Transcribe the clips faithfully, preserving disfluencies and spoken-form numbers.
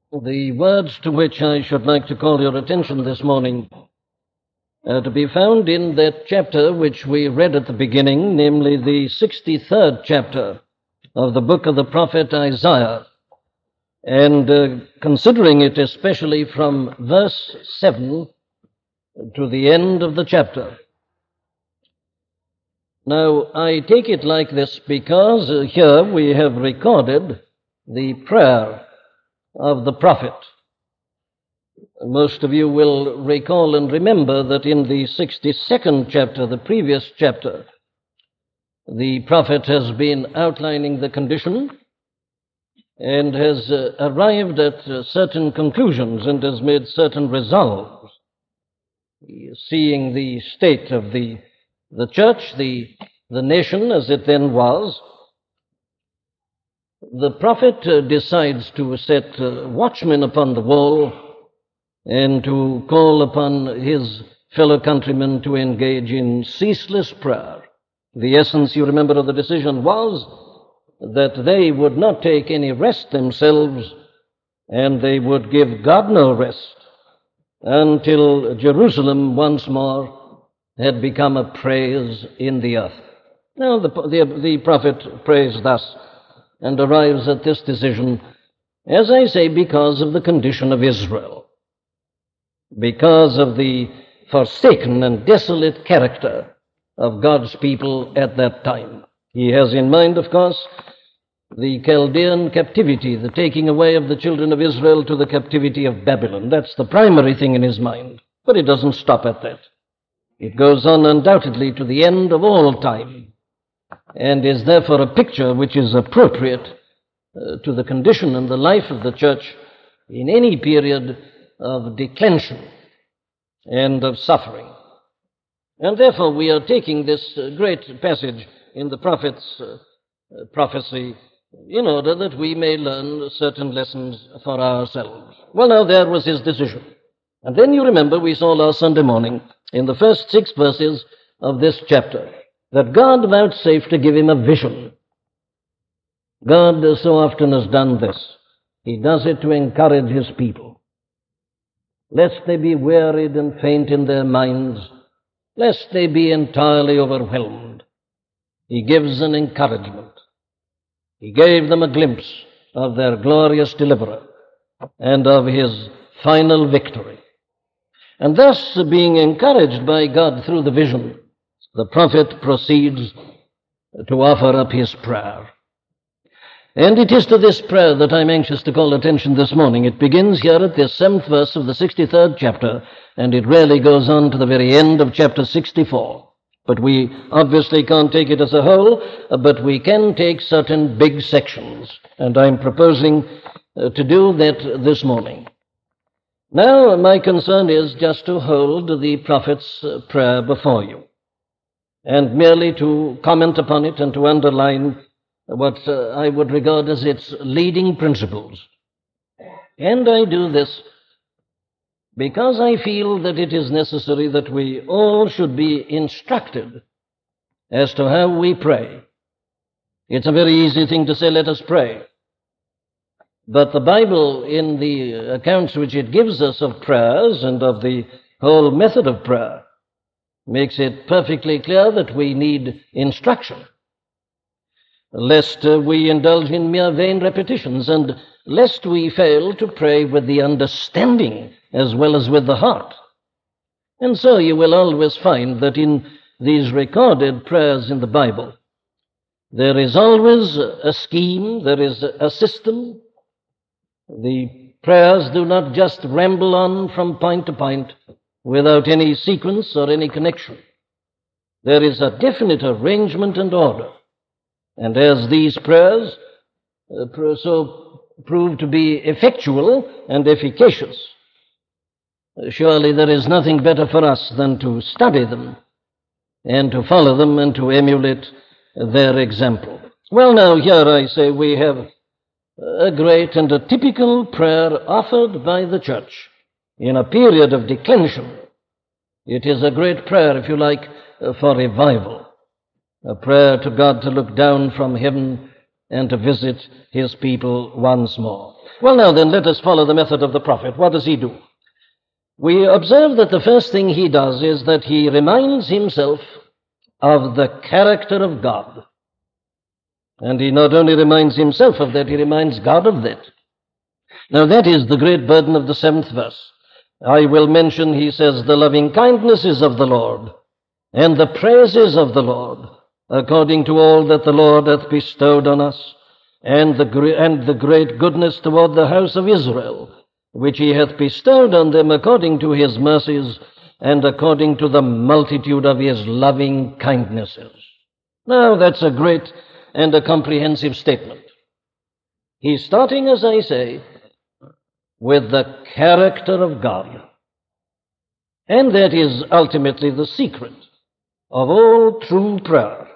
The words to which I should like to call your attention this morning are to be found in that chapter which we read at the beginning, namely the sixty-third chapter of the book of the prophet Isaiah, and uh, considering it especially from verse seven to the end of the chapter. Now, I take it like this because uh, here we have recorded the prayer of the prophet. Most of you will recall and remember that in the sixty-second chapter, the previous chapter, the prophet has been outlining the condition and has uh, arrived at uh, certain conclusions and has made certain resolves, seeing the state of the, the church, the, the nation as it then was. The prophet uh, decides to set uh, watchmen upon the wall and to call upon his fellow countrymen to engage in ceaseless prayer. The essence, you remember, of the decision was that they would not take any rest themselves, and they would give God no rest until Jerusalem once more had become a praise in the earth. Now the, the, the prophet prays thus and arrives at this decision, as I say, because of the condition of Israel, because of the forsaken and desolate character of God's people at that time. He has in mind, of course, the Chaldean captivity, the taking away of the children of Israel to the captivity of Babylon. That's the primary thing in his mind. But it doesn't stop at that. It goes on undoubtedly to the end of all time, and is therefore a picture which is appropriate uh, to the condition and the life of the church in any period of declension and of suffering. And therefore we are taking this uh, great passage in the prophet's uh, uh, prophecy in order that we may learn certain lessons for ourselves. Well, now there was his decision. And then you remember we saw last Sunday morning in the first six verses of this chapter that God vouchsafed to give him a vision. God so often has done this. He does it to encourage his people, lest they be wearied and faint in their minds, lest they be entirely overwhelmed. He gives an encouragement. He gave them a glimpse of their glorious deliverer and of his final victory. And thus, being encouraged by God through the vision, the prophet proceeds to offer up his prayer. And it is to this prayer that I'm anxious to call attention this morning. It begins here at the seventh verse of the sixty-third chapter, and it really goes on to the very end of chapter sixty-four. But we obviously can't take it as a whole, but we can take certain big sections, and I'm proposing uh, to do that this morning. Now, my concern is just to hold the prophet's uh, prayer before you, and merely to comment upon it and to underline what uh, I would regard as its leading principles. And I do this because I feel that it is necessary that we all should be instructed as to how we pray. It's a very easy thing to say, let us pray. But the Bible, in the accounts which it gives us of prayers and of the whole method of prayer, makes it perfectly clear that we need instruction, lest uh, we indulge in mere vain repetitions, and lest we fail to pray with the understanding as well as with the heart. And so you will always find that in these recorded prayers in the Bible, there is always a scheme, there is a system. The prayers do not just ramble on from point to point without any sequence or any connection. There is a definite arrangement and order. And as these prayers uh, so prove to be effectual and efficacious, surely there is nothing better for us than to study them and to follow them and to emulate their example. Well, now, here I say we have a great and a typical prayer offered by the church in a period of declension. It is a great prayer, if you like, for revival. A prayer to God to look down from heaven and to visit his people once more. Well, now then, let us follow the method of the prophet. What does he do? We observe that the first thing he does is that he reminds himself of the character of God. And he not only reminds himself of that, he reminds God of that. Now that is the great burden of the seventh verse. I will mention, he says, the loving kindnesses of the Lord and the praises of the Lord, according to all that the Lord hath bestowed on us, and the, gre- and the great goodness toward the house of Israel, which he hath bestowed on them according to his mercies and according to the multitude of his loving kindnesses. Now that's a great and a comprehensive statement. He's starting, as I say, with the character of God. And that is ultimately the secret of all true prayer.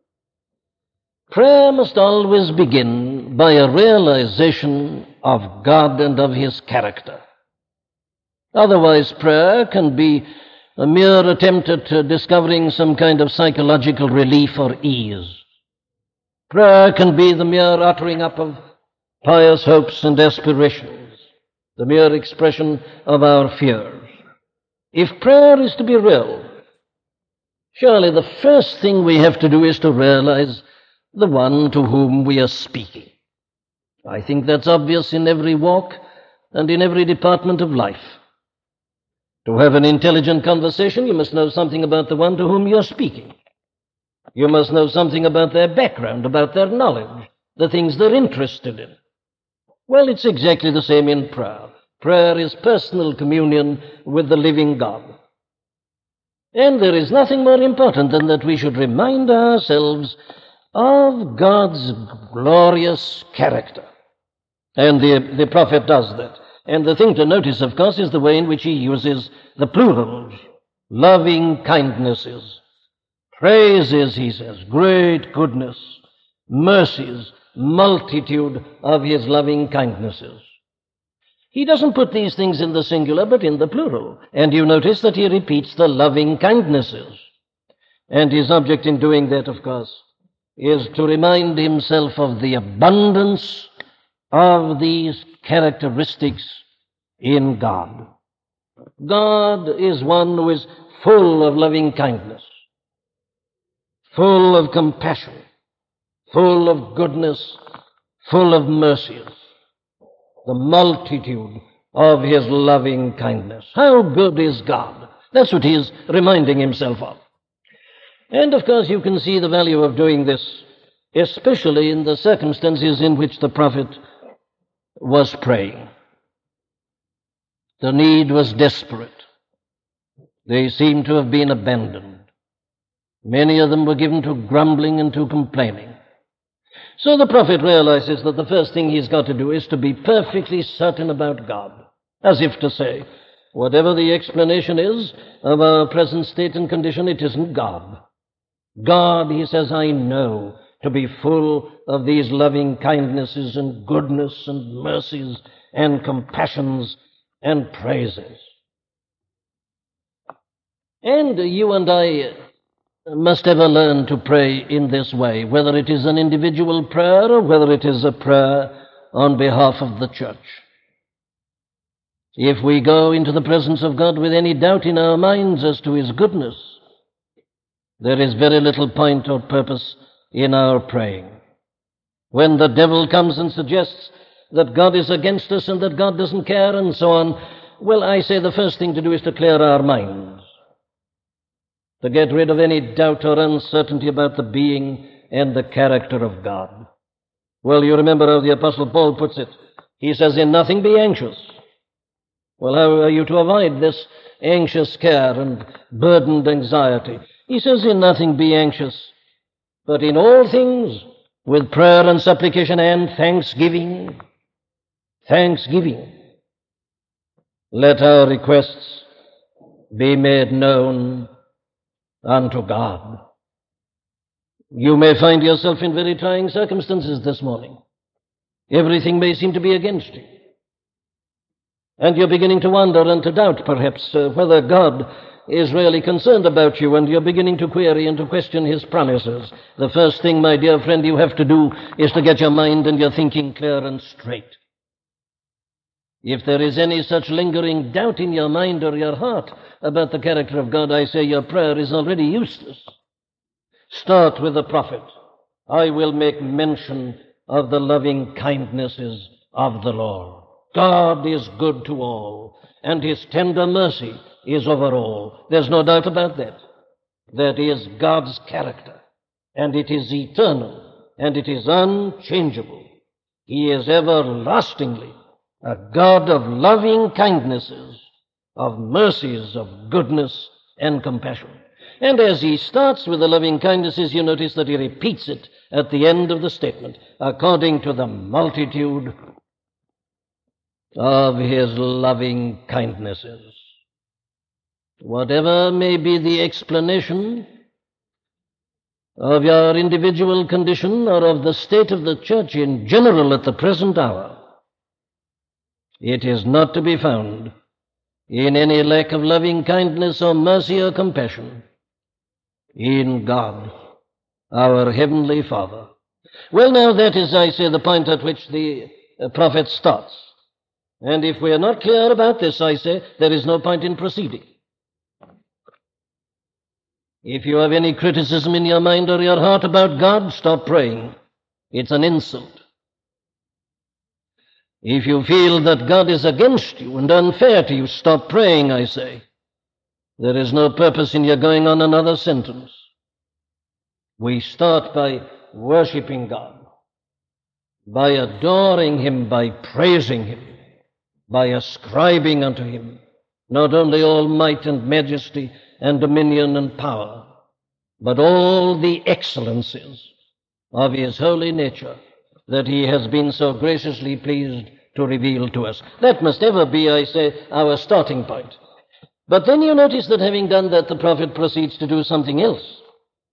Prayer must always begin by a realization of God and of his character. Otherwise, prayer can be a mere attempt at uh, discovering some kind of psychological relief or ease. Prayer can be the mere uttering up of pious hopes and aspirations, the mere expression of our fears. If prayer is to be real, surely the first thing we have to do is to realize the one to whom we are speaking. I think that's obvious in every walk and in every department of life. To have an intelligent conversation, you must know something about the one to whom you're speaking. You must know something about their background, about their knowledge, the things they're interested in. Well, it's exactly the same in prayer. Prayer is personal communion with the living God. And there is nothing more important than that we should remind ourselves of God's glorious character. And the, the prophet does that. And the thing to notice, of course, is the way in which he uses the plurals. Loving kindnesses, praises, he says, great goodness, mercies, multitude of his loving kindnesses. He doesn't put these things in the singular, but in the plural. And you notice that he repeats the loving kindnesses. And his object in doing that, of course, is to remind himself of the abundance of these characteristics in God. God is one who is full of loving kindness, full of compassion, full of goodness, full of mercies, the multitude of his loving kindness. How good is God? That's what he is reminding himself of. And of course you can see the value of doing this, especially in the circumstances in which the prophet was praying. The need was desperate. They seemed to have been abandoned. Many of them were given to grumbling and to complaining. So the prophet realizes that the first thing he's got to do is to be perfectly certain about God, as if to say, whatever the explanation is of our present state and condition, it isn't God. God, he says, I know to be full of these loving kindnesses and goodness and mercies and compassions and praises. And you and I must ever learn to pray in this way, whether it is an individual prayer or whether it is a prayer on behalf of the church. If we go into the presence of God with any doubt in our minds as to his goodness, there is very little point or purpose in our praying. When the devil comes and suggests that God is against us and that God doesn't care and so on, well, I say the first thing to do is to clear our minds, to get rid of any doubt or uncertainty about the being and the character of God. Well, you remember how the Apostle Paul puts it. He says, in nothing be anxious. Well, how are you to avoid this anxious care and burdened anxiety? He says, in nothing be anxious, but in all things, with prayer and supplication and thanksgiving, thanksgiving, let our requests be made known unto God. You may find yourself in very trying circumstances this morning. Everything may seem to be against you. And you're beginning to wonder and to doubt, perhaps, uh, whether God is really concerned about you, and you're beginning to query and to question his promises. The first thing, my dear friend, you have to do is to get your mind and your thinking clear and straight. If there is any such lingering doubt in your mind or your heart about the character of God, I say your prayer is already useless. Start with the prophet. I will make mention of the loving kindnesses of the Lord. God is good to all, and his tender mercy is over all. There's no doubt about that. That is God's character, and it is eternal, and it is unchangeable. He is everlastingly a God of loving kindnesses, of mercies, of goodness and compassion. And as he starts with the loving kindnesses, you notice that he repeats it at the end of the statement, according to the multitude of his loving kindnesses. Whatever may be the explanation of your individual condition or of the state of the church in general at the present hour, it is not to be found in any lack of loving kindness or mercy or compassion in God, our Heavenly Father. Well, now, that is, I say, the point at which the uh, prophet starts. And if we are not clear about this, I say, there is no point in proceeding. If you have any criticism in your mind or your heart about God, stop praying. It's an insult. If you feel that God is against you and unfair to you, stop praying, I say. There is no purpose in your going on another sentence. We start by worshiping God, by adoring him, by praising him, by ascribing unto him not only all might and majesty and dominion and power, but all the excellencies of his holy nature that he has been so graciously pleased to reveal to us. That must ever be, I say, our starting point. But then you notice that having done that, the prophet proceeds to do something else.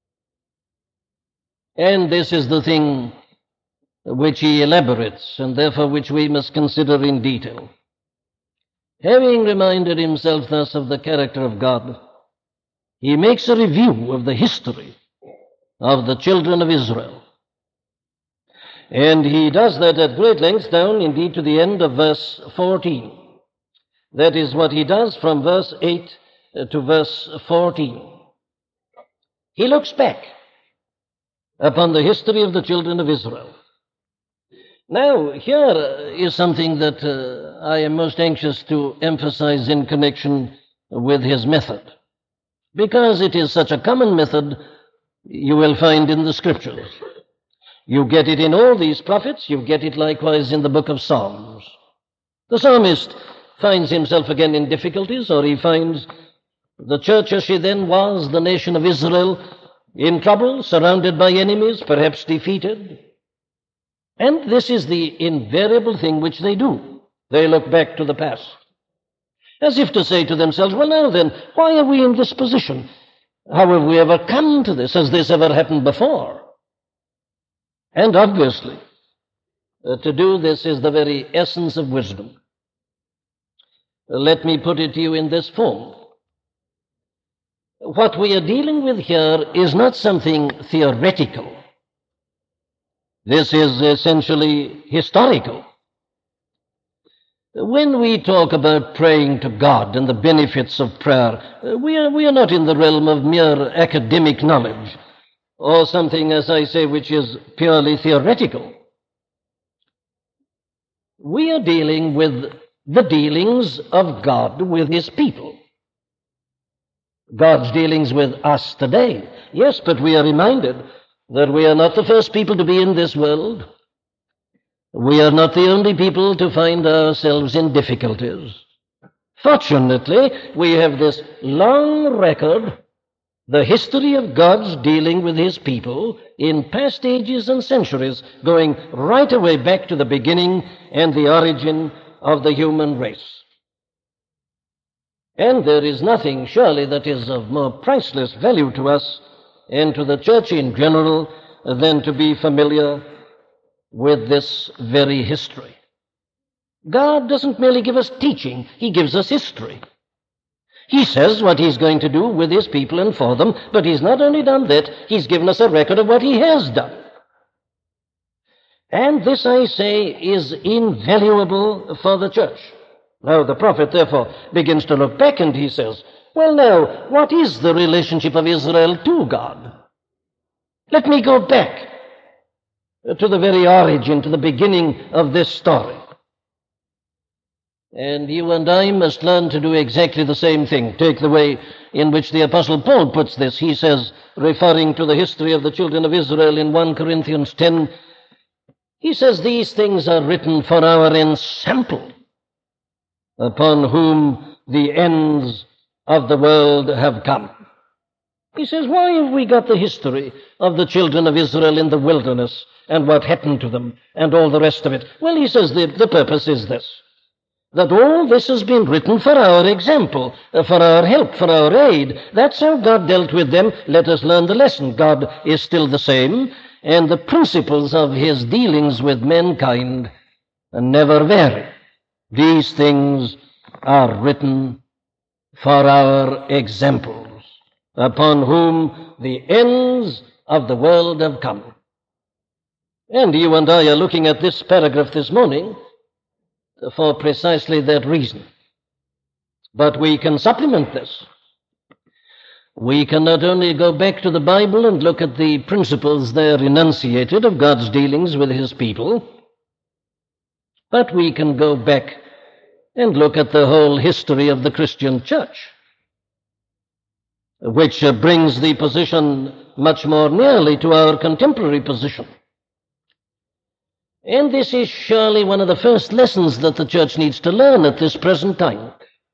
And this is the thing which he elaborates, and therefore which we must consider in detail. Having reminded himself thus of the character of God, he makes a review of the history of the children of Israel. And he does that at great length down, indeed, to the end of verse fourteen. That is what he does from verse eight to verse fourteen. He looks back upon the history of the children of Israel. Now, here is something that uh, I am most anxious to emphasize in connection with his method, because it is such a common method you will find in the Scriptures. You get it in all these prophets. You get it likewise in the book of Psalms. The psalmist finds himself again in difficulties, or he finds the church as she then was, the nation of Israel, in trouble, surrounded by enemies, perhaps defeated. And this is the invariable thing which they do. They look back to the past, as if to say to themselves, well, now then, why are we in this position? How have we ever come to this? Has this ever happened before? And obviously, uh, to do this is the very essence of wisdom. Uh, let me put it to you in this form. What we are dealing with here is not something theoretical. This is essentially historical. When we talk about praying to God and the benefits of prayer, uh, we are, we are not in the realm of mere academic knowledge, or something, as I say, which is purely theoretical. We are dealing with the dealings of God with his people. God's dealings with us today. Yes, but we are reminded that we are not the first people to be in this world. We are not the only people to find ourselves in difficulties. Fortunately, we have this long record, the history of God's dealing with his people in past ages and centuries, going right away back to the beginning and the origin of the human race. And there is nothing, surely, that is of more priceless value to us and to the church in general than to be familiar with this very history. God doesn't merely give us teaching, he gives us history. He says what he's going to do with his people and for them, but he's not only done that, he's given us a record of what he has done. And this, I say, is invaluable for the church. Now, the prophet, therefore, begins to look back, and he says, well, now, what is the relationship of Israel to God? Let me go back to the very origin, to the beginning of this story. And you and I must learn to do exactly the same thing. Take the way in which the Apostle Paul puts this. He says, referring to the history of the children of Israel in First Corinthians ten, he says, these things are written for our ensample, upon whom the ends of the world have come. He says, why have we got the history of the children of Israel in the wilderness and what happened to them and all the rest of it? Well, he says the, the purpose is this, that all this has been written for our example, for our help, for our aid. That's how God dealt with them. Let us learn the lesson. God is still the same, and the principles of his dealings with mankind never vary. These things are written for our examples, upon whom the ends of the world have come. And you and I are looking at this paragraph this morning for precisely that reason. But we can supplement this. We can not only go back to the Bible and look at the principles there enunciated of God's dealings with his people, but we can go back and look at the whole history of the Christian church, which uh, brings the position much more nearly to our contemporary position. And this is surely one of the first lessons that the church needs to learn at this present time.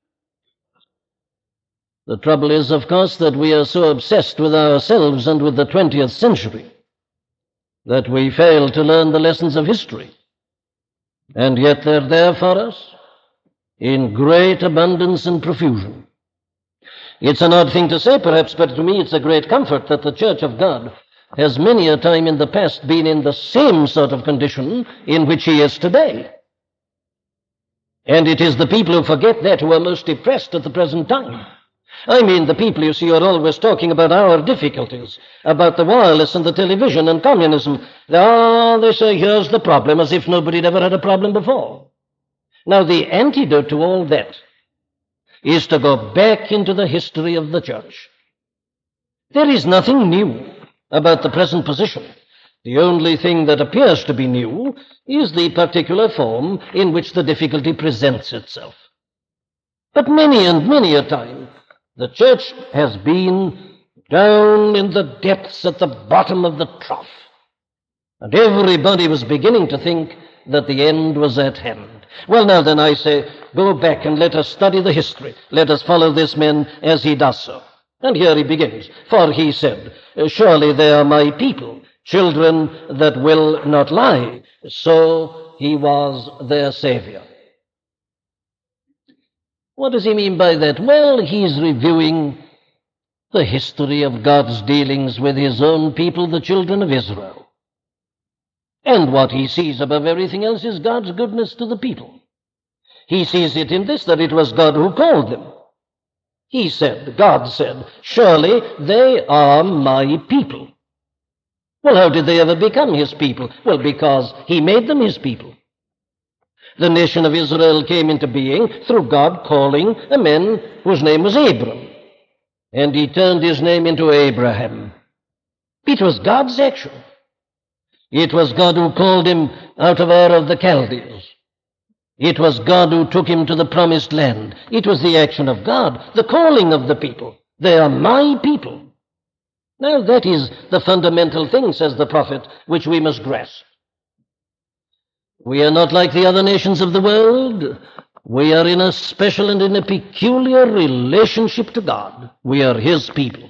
The trouble is, of course, that we are so obsessed with ourselves and with the twentieth century that we fail to learn the lessons of history. And yet they're there for us in great abundance and profusion. It's an odd thing to say, perhaps, but to me it's a great comfort that the Church of God has many a time in the past been in the same sort of condition in which he is today. And it is the people who forget that who are most depressed at the present time. I mean, the people, you see, are always talking about our difficulties, about the wireless and the television and communism. Ah, they say, here's the problem, as if nobody had ever had a problem before. Now, the antidote to all that is to go back into the history of the church. There is nothing new about the present position. The only thing that appears to be new is the particular form in which the difficulty presents itself. But many and many a time, the church has been down in the depths at the bottom of the trough, and everybody was beginning to think that the end was at hand. Well, now then, I say, go back and let us study the history. Let us follow this man as he does so. And here he begins. For he said, surely they are my people, children that will not lie. So he was their Savior. What does he mean by that? Well, he's reviewing the history of God's dealings with his own people, the children of Israel. And what he sees above everything else is God's goodness to the people. He sees it in this, that it was God who called them. He said, God said, surely they are my people. Well, how did they ever become his people? Well, because he made them his people. The nation of Israel came into being through God calling a man whose name was Abram. And he turned his name into Abraham. It was God's action. It was God who called him out of Ur of the Chaldees. It was God who took him to the promised land. It was the action of God, the calling of the people. They are my people. Now that is the fundamental thing, says the prophet, which we must grasp. We are not like the other nations of the world. We are in a special and in a peculiar relationship to God. We are his people.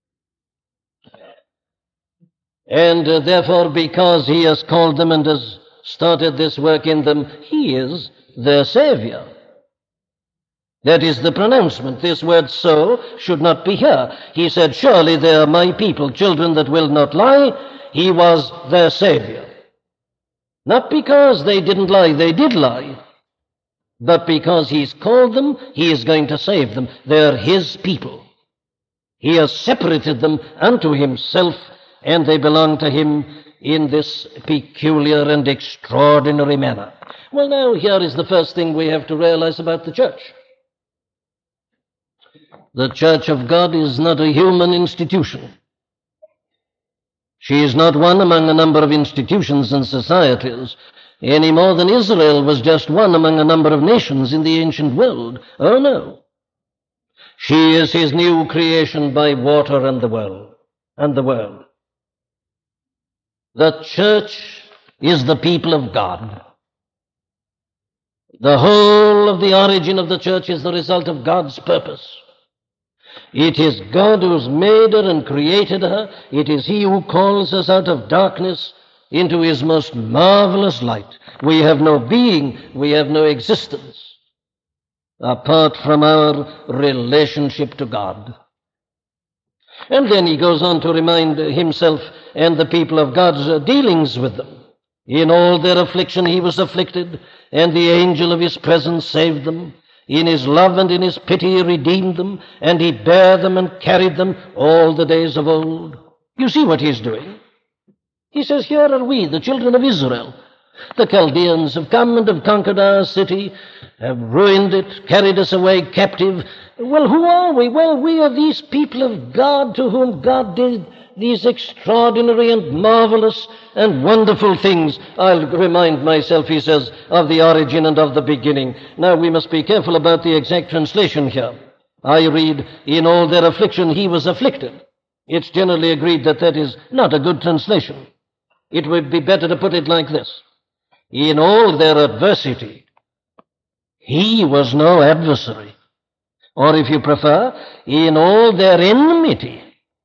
And uh, therefore, because he has called them and has started this work in them, he is their Savior. That is the pronouncement. This word so should not be here. He said, surely they are my people, children that will not lie. He was their Savior. Not because they didn't lie, they did lie, but because he's called them, he is going to save them. They're his people. He has separated them unto himself, and they belong to him. in this peculiar and extraordinary manner. Well, now, here is the first thing we have to realize about the church. The church of God is not a human institution. She is not one among a number of institutions and societies, any more than Israel was just one among a number of nations in the ancient world. Oh, no. She is his new creation by water and the world, and the world. The church is the people of God. The whole of the origin of the church is the result of God's purpose. It is God who's made her and created her. It is he who calls us out of darkness into his most marvelous light. We have no being, we have no existence apart from our relationship to God. And then he goes on to remind himself and the people of God's dealings with them. In all their affliction he was afflicted, and the angel of his presence saved them. In his love and in his pity he redeemed them, and he bare them and carried them all the days of old. You see what he's doing? He says, here are we, the children of Israel. The Chaldeans have come and have conquered our city, have ruined it, carried us away captive. Well, who are we? Well, we are these people of God to whom God did these extraordinary and marvelous and wonderful things. I'll remind myself, he says, of the origin and of the beginning. Now, we must be careful about the exact translation here. I read, in all their affliction he was afflicted. It's generally agreed that that is not a good translation. It would be better to put it like this. In all their adversity, he was no adversary. Or if you prefer, in all their enmity,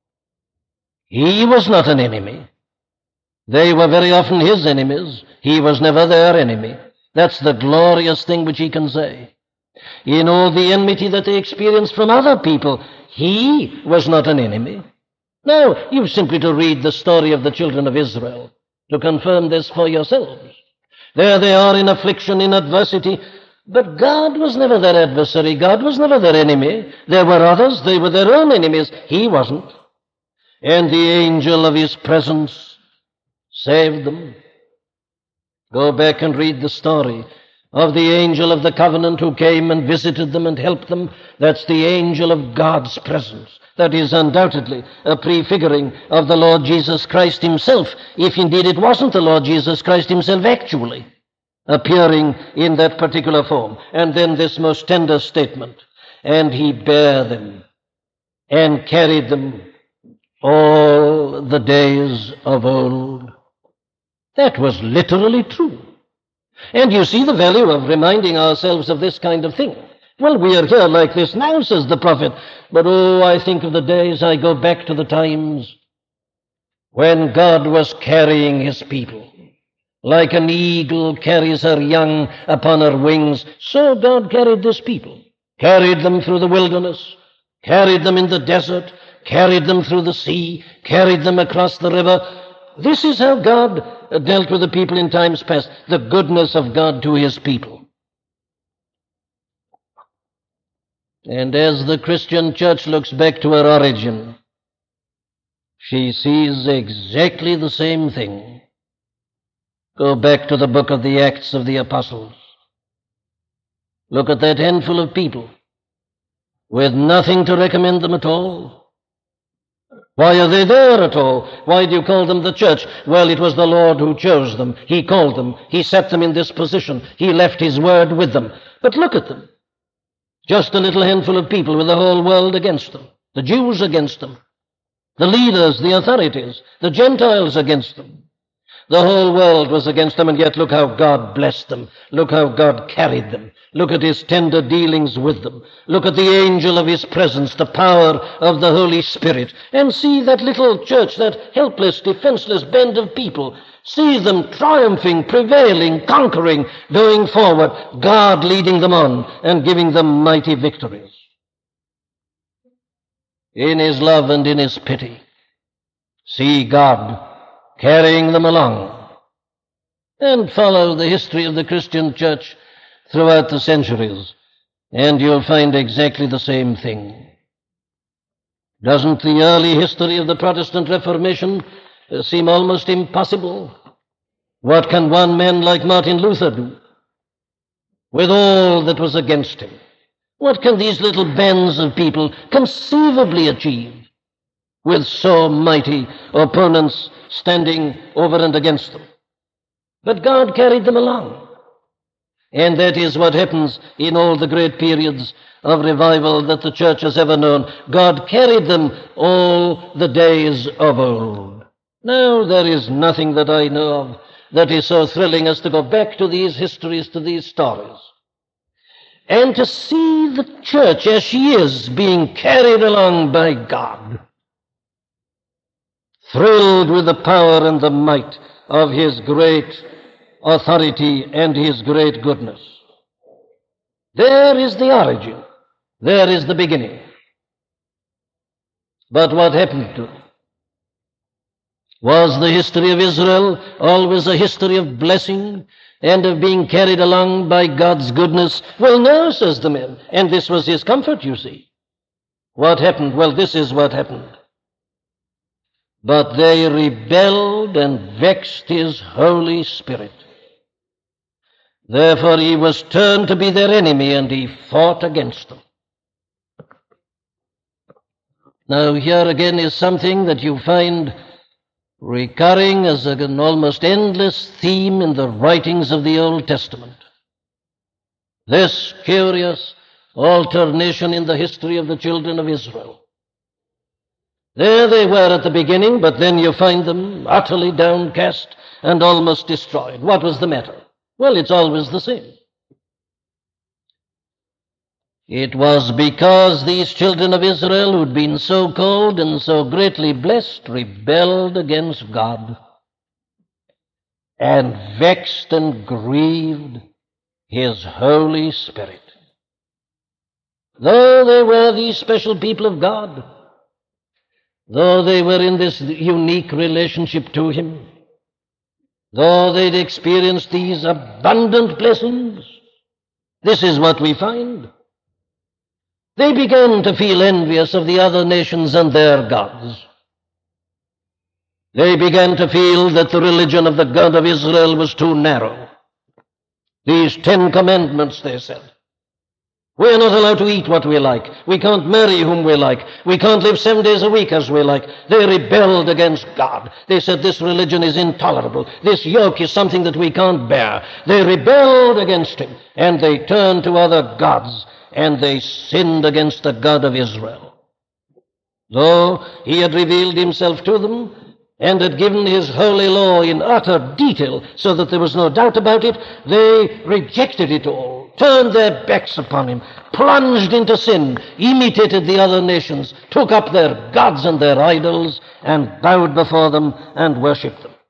he was not an enemy. They were very often his enemies. He was never their enemy. That's the glorious thing which he can say. In all the enmity that they experienced from other people, he was not an enemy. Now, you've simply to read the story of the children of Israel to confirm this for yourselves. There they are in affliction, in adversity, but God was never their adversary. God was never their enemy. There were others. They were their own enemies. He wasn't. And the angel of his presence saved them. Go back and read the story of the angel of the covenant who came and visited them and helped them. That's the angel of God's presence. That is undoubtedly a prefiguring of the Lord Jesus Christ himself, if indeed it wasn't the Lord Jesus Christ himself actually appearing in that particular form. And then this most tender statement, and he bare them and carried them all the days of old. That was literally true. And you see the value of reminding ourselves of this kind of thing. Well, we are here like this now, says the prophet, but oh, I think of the days, I go back to the times when God was carrying his people. Like an eagle carries her young upon her wings, so God carried this people, carried them through the wilderness, carried them in the desert, carried them through the sea, carried them across the river. This is how God dealt with the people in times past, the goodness of God to his people. And as the Christian church looks back to her origin, she sees exactly the same thing. Go back to the book of the Acts of the Apostles. Look at that handful of people with nothing to recommend them at all. Why are they there at all? Why do you call them the church? Well, it was the Lord who chose them. He called them. He set them in this position. He left his word with them. But look at them. Just a little handful of people with the whole world against them. The Jews against them. The leaders, the authorities, the Gentiles against them. The whole world was against them, and yet look how God blessed them. Look how God carried them. Look at his tender dealings with them. Look at the angel of his presence, the power of the Holy Spirit. And see that little church, that helpless, defenseless band of people. See them triumphing, prevailing, conquering, going forward, God leading them on and giving them mighty victories. In his love and in his pity, see God carrying them along. And follow the history of the Christian church throughout the centuries, and you'll find exactly the same thing. Doesn't the early history of the Protestant Reformation uh, seem almost impossible. What can one man like Martin Luther do with all that was against him? What can these little bands of people conceivably achieve with so mighty opponents standing over and against them? But God carried them along. And that is what happens in all the great periods of revival that the church has ever known. God carried them all the days of old. Now, there is nothing that I know of that is so thrilling as to go back to these histories, to these stories, and to see the church as she is being carried along by God, thrilled with the power and the might of His great authority and His great goodness. There is the origin. There is the beginning. But what happened to it? Was the history of Israel always a history of blessing and of being carried along by God's goodness? Well, no, says the man, and this was his comfort, you see. What happened? Well, this is what happened. But they rebelled and vexed His Holy Spirit. Therefore He was turned to be their enemy, and He fought against them. Now, here again is something that you find recurring as an almost endless theme in the writings of the Old Testament. This curious alternation in the history of the children of Israel. There they were at the beginning, but then you find them utterly downcast and almost destroyed. What was the matter? Well, it's always the same. It was because these children of Israel, who'd been so called and so greatly blessed, rebelled against God and vexed and grieved His Holy Spirit. Though they were these special people of God, though they were in this unique relationship to Him, though they'd experienced these abundant blessings, this is what we find. They began to feel envious of the other nations and their gods. They began to feel that the religion of the God of Israel was too narrow. These Ten Commandments, they said. We are not allowed to eat what we like. We can't marry whom we like. We can't live seven days a week as we like. They rebelled against God. They said this religion is intolerable. This yoke is something that we can't bear. They rebelled against Him, and they turned to other gods, and they sinned against the God of Israel. Though He had revealed Himself to them and had given His holy law in utter detail so that there was no doubt about it, they rejected it all, turned their backs upon Him, plunged into sin, imitated the other nations, took up their gods and their idols, and bowed before them and worshipped them.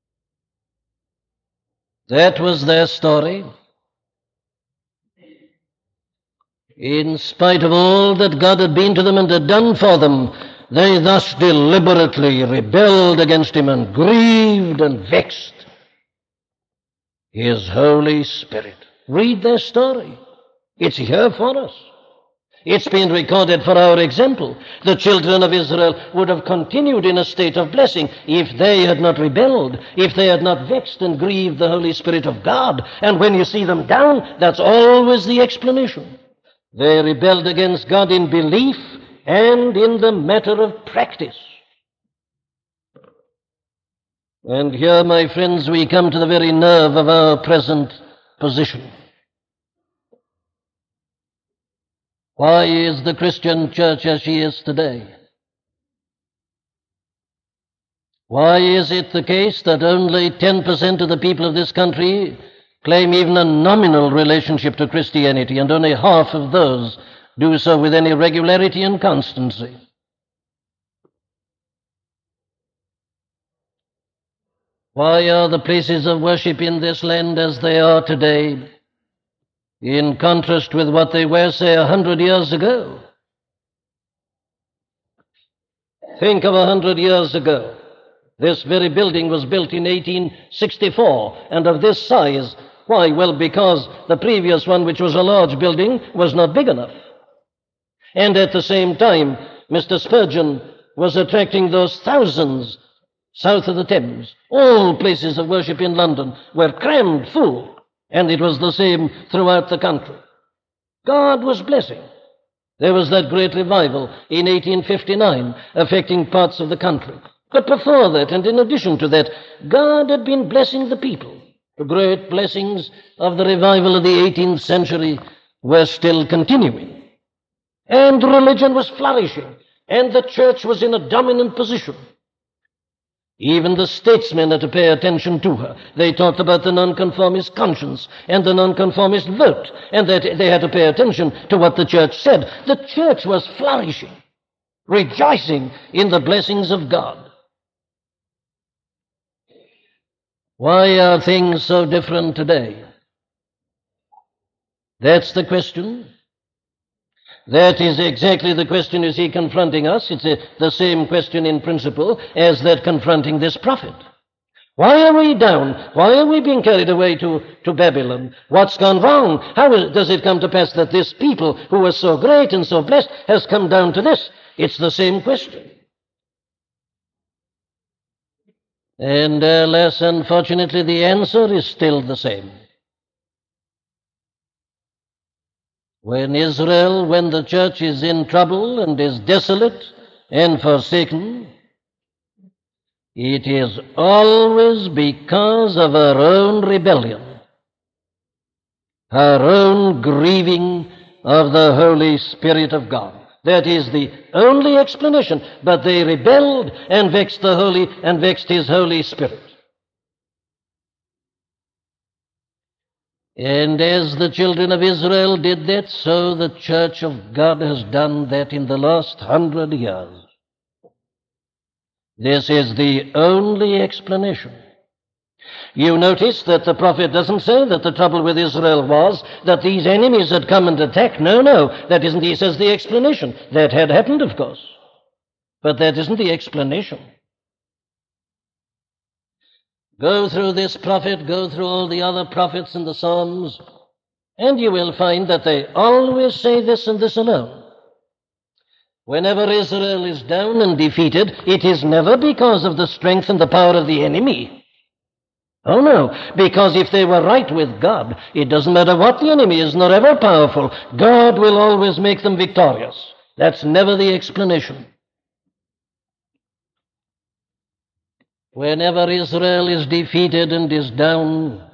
That was their story. In spite of all that God had been to them and had done for them, they thus deliberately rebelled against Him and grieved and vexed His Holy Spirit. Read their story. It's here for us. It's been recorded for our example. The children of Israel would have continued in a state of blessing if they had not rebelled, if they had not vexed and grieved the Holy Spirit of God. And when you see them down, that's always the explanation. They rebelled against God in belief and in the matter of practice. And here, my friends, we come to the very nerve of our present position. Why is the Christian church as she is today? Why is it the case that only ten percent of the people of this country claim even a nominal relationship to Christianity, and only half of those do so with any regularity and constancy? Why are the places of worship in this land as they are today, in contrast with what they were, say, a hundred years ago? Think of a hundred years ago. This very building was built in eighteen sixty-four, and of this size. Why? Well, because the previous one, which was a large building, was not big enough. And at the same time, Mister Spurgeon was attracting those thousands south of the Thames. All places of worship in London were crammed full, and it was the same throughout the country. God was blessing. There was that great revival in eighteen fifty-nine affecting parts of the country. But before that, and in addition to that, God had been blessing the people. The great blessings of the revival of the eighteenth century were still continuing. And religion was flourishing, and the church was in a dominant position. Even the statesmen had to pay attention to her. They talked about the nonconformist conscience and the nonconformist vote, and that they had to pay attention to what the church said. The church was flourishing, rejoicing in the blessings of God. Why are things so different today? That's the question. That is exactly the question you see confronting us. It's a, the same question in principle as that confronting this prophet. Why are we down? Why are we being carried away to, to Babylon? What's gone wrong? How is, does it come to pass that this people who was so great and so blessed has come down to this? It's the same question. And alas, unfortunately, the answer is still the same. When Israel, when the church is in trouble and is desolate and forsaken, it is always because of her own rebellion, her own grieving of the Holy Spirit of God. That is the only explanation. But they rebelled and vexed the Holy and vexed His Holy Spirit. And as the children of Israel did that, so the church of God has done that in the last hundred years. This is the only explanation. You notice that the prophet doesn't say that the trouble with Israel was that these enemies had come and attacked. No, no, that isn't, he says, the explanation. That had happened, of course. But that isn't the explanation. Go through this prophet, go through all the other prophets in the Psalms, and you will find that they always say this and this alone. Whenever Israel is down and defeated, it is never because of the strength and the power of the enemy. Oh no, because if they were right with God, it doesn't matter what the enemy is, nor ever powerful, God will always make them victorious. That's never the explanation. Whenever Israel is defeated and is down,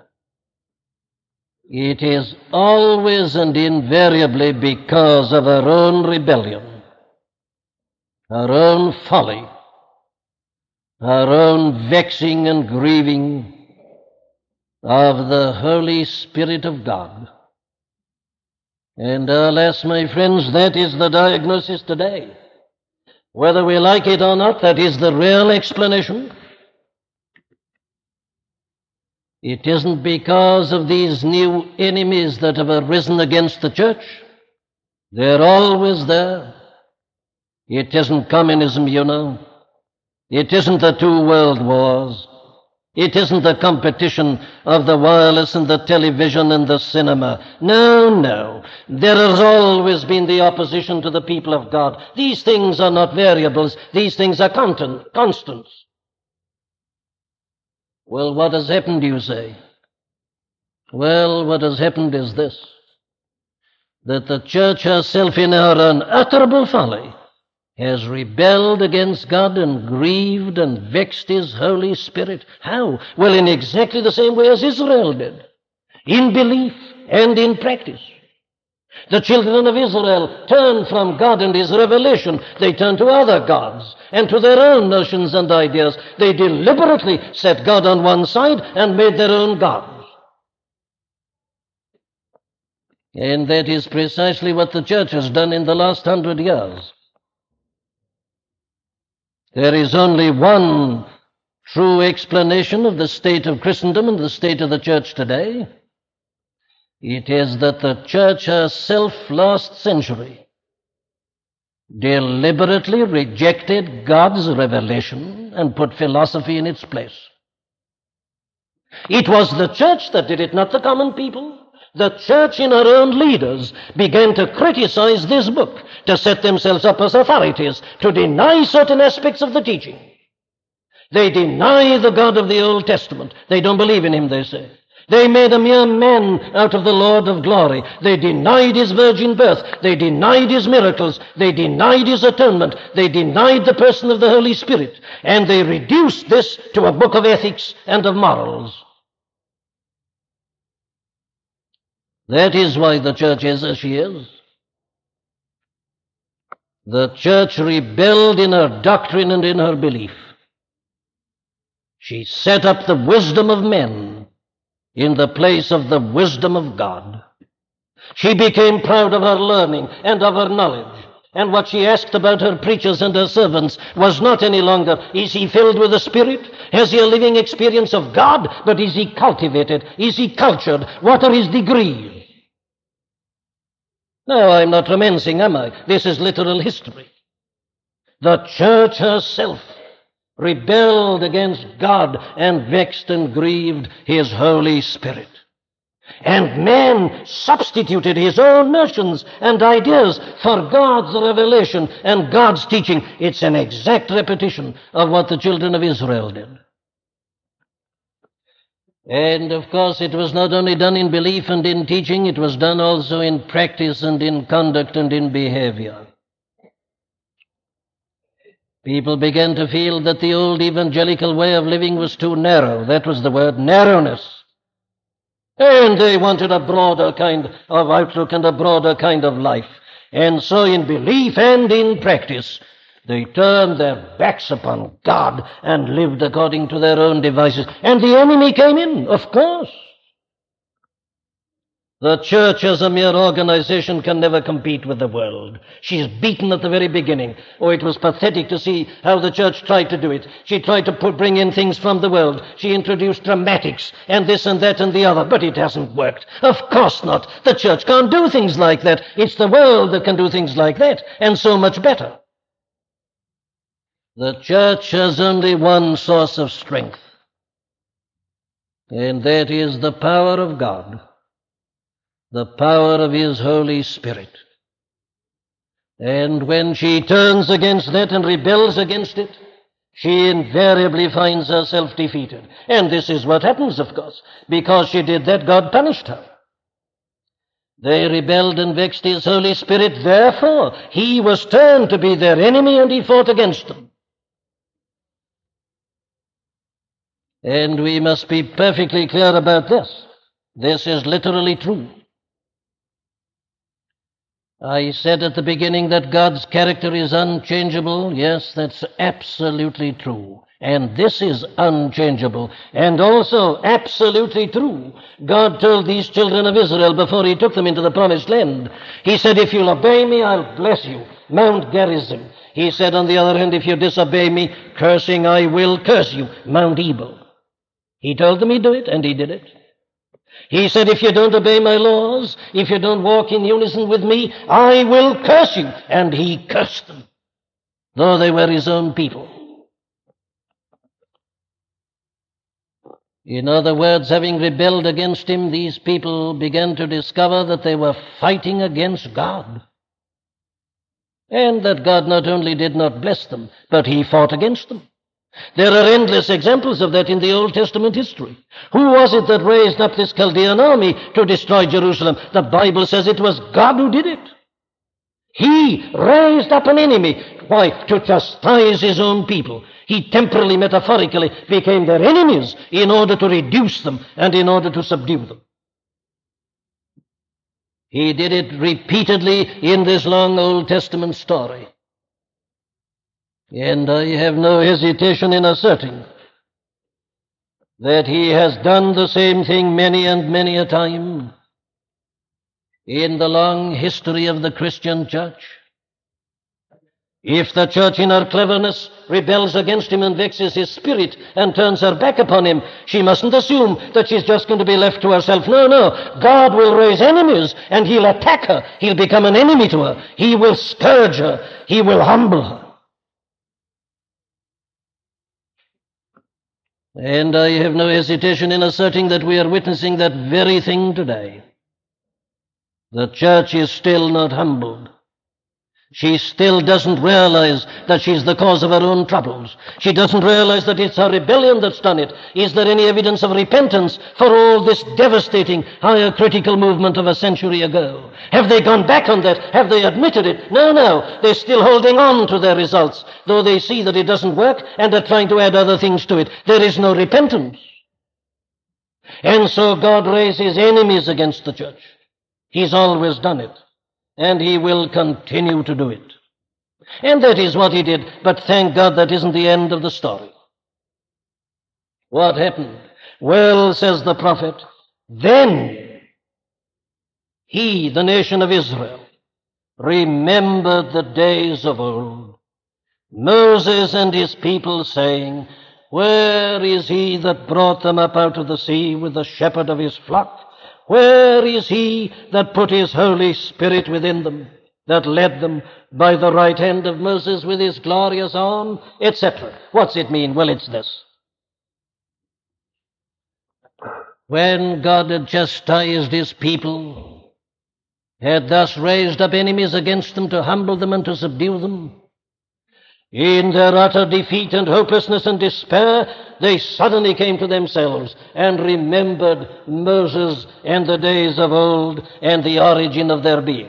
it is always and invariably because of her own rebellion, her own folly, her own vexing and grieving of the Holy Spirit of God. And alas, my friends, that is the diagnosis today. Whether we like it or not, that is the real explanation. It isn't because of these new enemies that have arisen against the church. They're always there. It isn't communism, you know. It isn't the two world wars. It isn't the competition of the wireless and the television and the cinema. No, no. There has always been the opposition to the people of God. These things are not variables. These things are constant, constants. Well, what has happened, you say? Well, what has happened is this, that the church herself in her unutterable folly has rebelled against God and grieved and vexed His Holy Spirit. How? Well, in exactly the same way as Israel did, in belief and in practice. The children of Israel turned from God and His revelation. They turned to other gods and to their own notions and ideas. They deliberately set God on one side and made their own gods. And that is precisely what the church has done in the last hundred years. There is only one true explanation of the state of Christendom and the state of the church today. It is that the church herself last century deliberately rejected God's revelation and put philosophy in its place. It was the church that did it, not the common people. The church in her own leaders began to criticize this book, to set themselves up as authorities, to deny certain aspects of the teaching. They deny the God of the Old Testament. They don't believe in him, they say. They made a mere man out of the Lord of glory. They denied his virgin birth. They denied his miracles. They denied his atonement. They denied the person of the Holy Spirit. And they reduced this to a book of ethics and of morals. That is why the church is as she is. The church rebelled in her doctrine and in her belief. She set up the wisdom of men in the place of the wisdom of God. She became proud of her learning and of her knowledge. And what she asked about her preachers and her servants was not any longer, is he filled with the Spirit? Has he a living experience of God? But is he cultivated? Is he cultured? What are his degrees? No, I'm not romancing, am I? This is literal history. The church herself rebelled against God and vexed and grieved his Holy Spirit. And man substituted his own notions and ideas for God's revelation and God's teaching. It's an exact repetition of what the children of Israel did. And of course it was not only done in belief and in teaching, it was done also in practice and in conduct and in behavior. People began to feel that the old evangelical way of living was too narrow. That was the word, narrowness. And they wanted a broader kind of outlook and a broader kind of life. And so in belief and in practice, they turned their backs upon God and lived according to their own devices. And the enemy came in, of course. The church as a mere organization can never compete with the world. She's beaten at the very beginning. Oh, it was pathetic to see how the church tried to do it. She tried to put, bring in things from the world. She introduced dramatics and this and that and the other, but it hasn't worked. Of course not. The church can't do things like that. It's the world that can do things like that, and so much better. The church has only one source of strength, and that is the power of God. The power of his Holy Spirit. And when she turns against that and rebels against it, she invariably finds herself defeated. And this is what happens, of course. Because she did that, God punished her. They rebelled and vexed his Holy Spirit. Therefore, he was turned to be their enemy, and he fought against them. And we must be perfectly clear about this. This is literally true. I said at the beginning that God's character is unchangeable. Yes, that's absolutely true. And this is unchangeable. And also absolutely true. God told these children of Israel before he took them into the promised land. He said, if you'll obey me, I'll bless you. Mount Gerizim. He said, on the other hand, if you disobey me, cursing, I will curse you. Mount Ebal. He told them he'd do it, and he did it. He said, if you don't obey my laws, if you don't walk in unison with me, I will curse you. And he cursed them, though they were his own people. In other words, having rebelled against him, these people began to discover that they were fighting against God. And that God not only did not bless them, but he fought against them. There are endless examples of that in the Old Testament history. Who was it that raised up this Chaldean army to destroy Jerusalem? The Bible says it was God who did it. He raised up an enemy. Why? To chastise his own people. He temporally, metaphorically, became their enemies in order to reduce them and in order to subdue them. He did it repeatedly in this long Old Testament story. And I have no hesitation in asserting that he has done the same thing many and many a time in the long history of the Christian church. If the church in her cleverness rebels against him and vexes his spirit and turns her back upon him, she mustn't assume that she's just going to be left to herself. No, no. God will raise enemies, and he'll attack her. He'll become an enemy to her. He will scourge her. He will humble her. And I have no hesitation in asserting that we are witnessing that very thing today. The church is still not humbled. She still doesn't realize that she's the cause of her own troubles. She doesn't realize that it's her rebellion that's done it. Is there any evidence of repentance for all this devastating higher critical movement of a century ago? Have they gone back on that? Have they admitted it? No, no. They're still holding on to their results, though they see that it doesn't work and are trying to add other things to it. There is no repentance. And so God raises enemies against the church. He's always done it. And he will continue to do it. And that is what he did. But thank God that isn't the end of the story. What happened? Well, says the prophet, then he, the nation of Israel, remembered the days of old, Moses and his people saying, where is he that brought them up out of the sea with the shepherd of his flock? Where is he that put his Holy Spirit within them, that led them by the right hand of Moses with his glorious arm, et cetera? What's it mean? Well, it's this. When God had chastised his people, had thus raised up enemies against them to humble them and to subdue them, in their utter defeat and hopelessness and despair, they suddenly came to themselves and remembered Moses and the days of old and the origin of their being.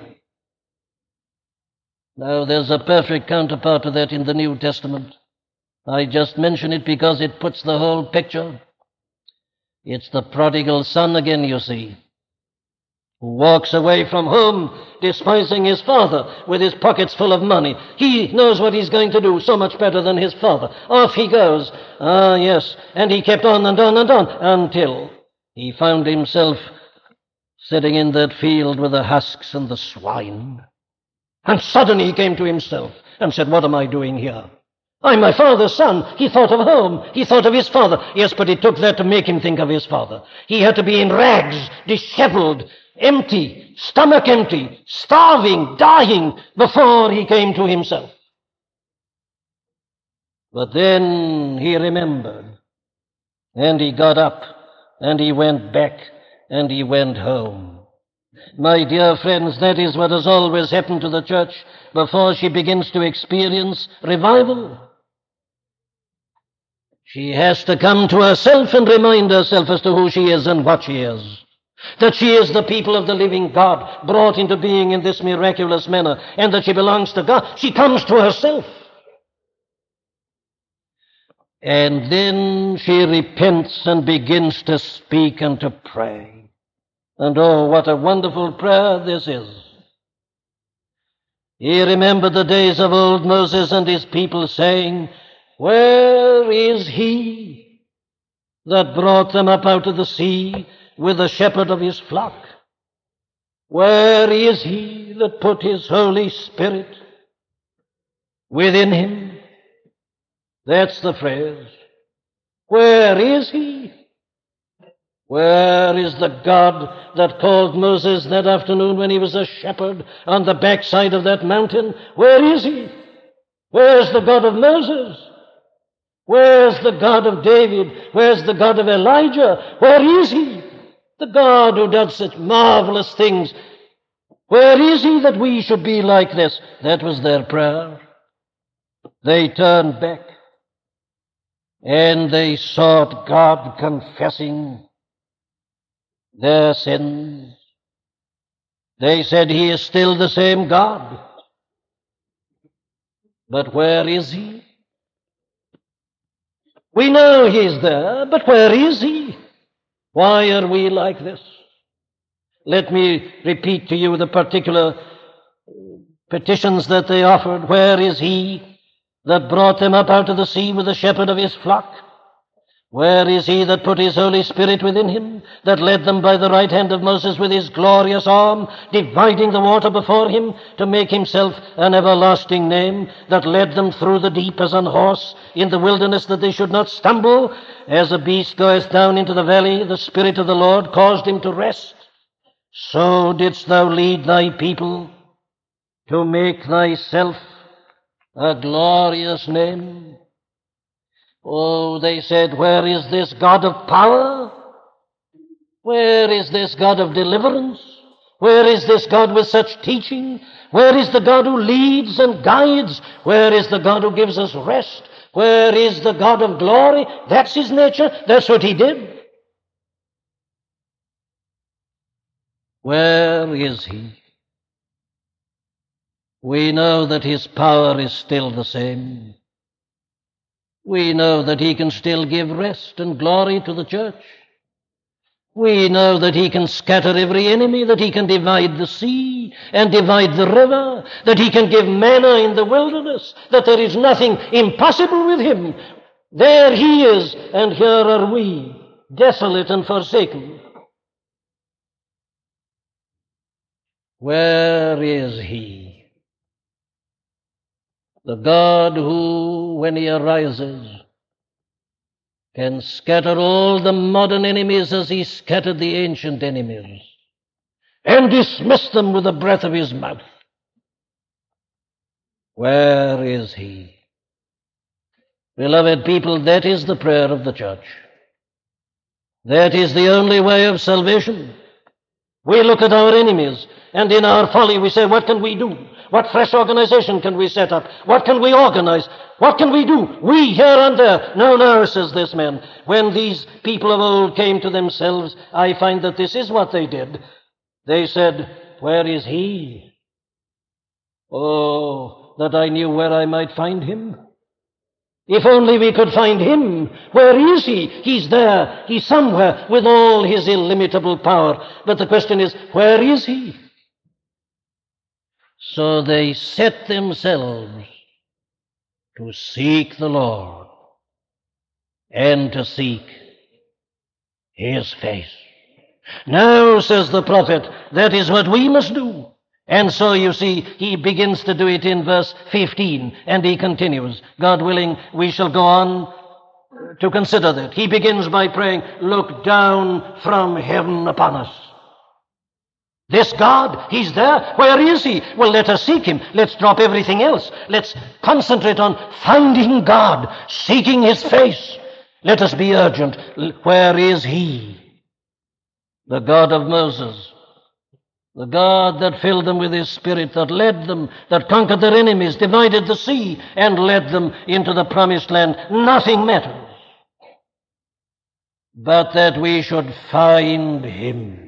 Now, there's a perfect counterpart to that in the New Testament. I just mention it because it puts the whole picture. It's the prodigal son again, you see, who walks away from home, despising his father, with his pockets full of money. He knows what he's going to do so much better than his father. Off he goes. Ah, yes. And he kept on and on and on until he found himself sitting in that field with the husks and the swine. And suddenly he came to himself and said, what am I doing here? I'm my father's son. He thought of home. He thought of his father. Yes, but it took that to make him think of his father. He had to be in rags, disheveled, empty, stomach empty, starving, dying, before he came to himself. But then he remembered, and he got up, and he went back, and he went home. My dear friends, that is what has always happened to the church before she begins to experience revival. She has to come to herself and remind herself as to who she is and what she is. That she is the people of the living God, brought into being in this miraculous manner, and that she belongs to God. She comes to herself. And then she repents and begins to speak and to pray. And oh, what a wonderful prayer this is. He remembered the days of old Moses and his people, saying, where is he that brought them up out of the sea with the shepherd of his flock? Where is he that put his Holy Spirit within him? That's the phrase. Where is he? Where is the God that called Moses that afternoon when he was a shepherd on the backside of that mountain? Where is he? Where's the God of Moses? Where's the God of David? Where's the God of Elijah? Where is he? The God who does such marvelous things. Where is he that we should be like this? That was their prayer. They turned back and they sought God, confessing their sins. They said, he is still the same God. But where is he? We know he's there, but where is he? Why are we like this? Let me repeat to you the particular petitions that they offered. Where is he that brought them up out of the sea with the shepherd of his flock? Where is he that put his Holy Spirit within him, that led them by the right hand of Moses with his glorious arm, dividing the water before him to make himself an everlasting name, that led them through the deep as an horse in the wilderness, that they should not stumble? As a beast goeth down into the valley, the Spirit of the Lord caused him to rest. So didst thou lead thy people to make thyself a glorious name. Oh, they said, where is this God of power? Where is this God of deliverance? Where is this God with such teaching? Where is the God who leads and guides? Where is the God who gives us rest? Where is the God of glory? That's his nature. That's what he did. Where is he? We know that his power is still the same. We know that he can still give rest and glory to the church. We know that he can scatter every enemy, that he can divide the sea and divide the river, that he can give manna in the wilderness, that there is nothing impossible with him. There he is, and here are we, desolate and forsaken. Where is he? The God who, when he arises, can scatter all the modern enemies as he scattered the ancient enemies, and dismiss them with the breath of his mouth. Where is he? Beloved people, that is the prayer of the church. That is the only way of salvation. We look at our enemies, and in our folly we say, what can we do? What fresh organization can we set up? What can we organize? What can we do? We here and there. No, no, says this man. When these people of old came to themselves, I find that this is what they did. They said, where is he? Oh, that I knew where I might find him. If only we could find him. Where is he? He's there. He's somewhere with all his illimitable power. But the question is, where is he? So they set themselves to seek the Lord and to seek his face. Now, says the prophet, that is what we must do. And so, you see, he begins to do it in verse fifteen, and he continues. God willing, we shall go on to consider that. He begins by praying, look down from heaven upon us. This God, he's there. Where is he? Well, let us seek him. Let's drop everything else. Let's concentrate on finding God, seeking his face. Let us be urgent. Where is he? The God of Moses. The God that filled them with his Spirit, that led them, that conquered their enemies, divided the sea, and led them into the promised land. Nothing matters but that we should find him.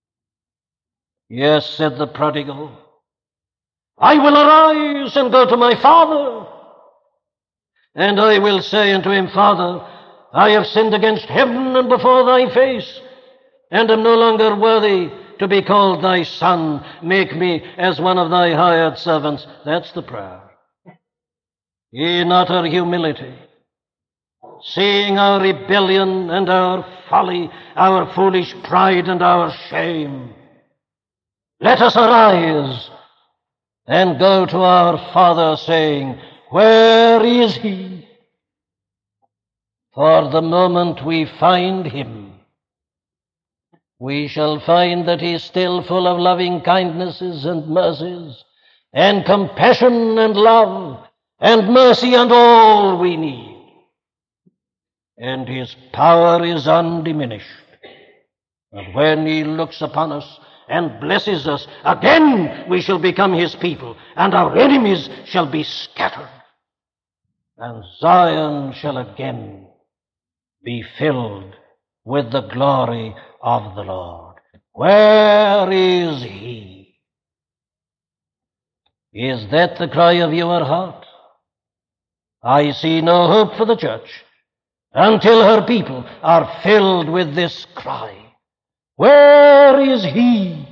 Yes, said the prodigal, I will arise and go to my father, and I will say unto him, Father, I have sinned against heaven and before thy face, and am no longer worthy to be called thy son. Make me as one of thy hired servants. That's the prayer. In utter humility, seeing our rebellion and our folly, our foolish pride and our shame, let us arise and go to our Father, saying, where is he? For the moment we find him, we shall find that he is still full of loving kindnesses and mercies, and compassion and love, and mercy and all we need. And his power is undiminished. And when he looks upon us and blesses us, again we shall become his people, and our enemies shall be scattered, and Zion shall again be filled with the glory of the Lord. Where is he? Is that the cry of your heart? I see no hope for the church until her people are filled with this cry. Where is he?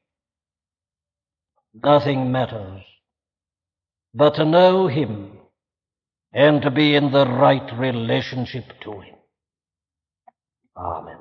Nothing matters but to know him and to be in the right relationship to him. Amen.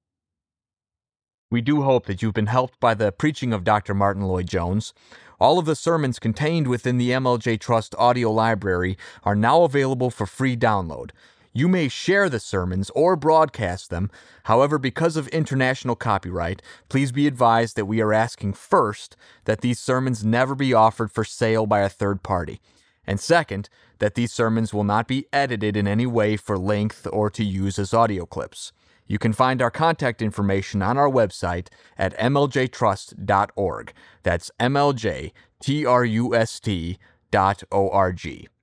We do hope that you've been helped by the preaching of Doctor Martyn Lloyd-Jones. All of the sermons contained within the M L J Trust audio library are now available for free download. You may share the sermons or broadcast them. However, because of international copyright, please be advised that we are asking first that these sermons never be offered for sale by a third party. And second, that these sermons will not be edited in any way for length or to use as audio clips. You can find our contact information on our website at m l j trust dot org. That's M L J T R U S T dot O R G.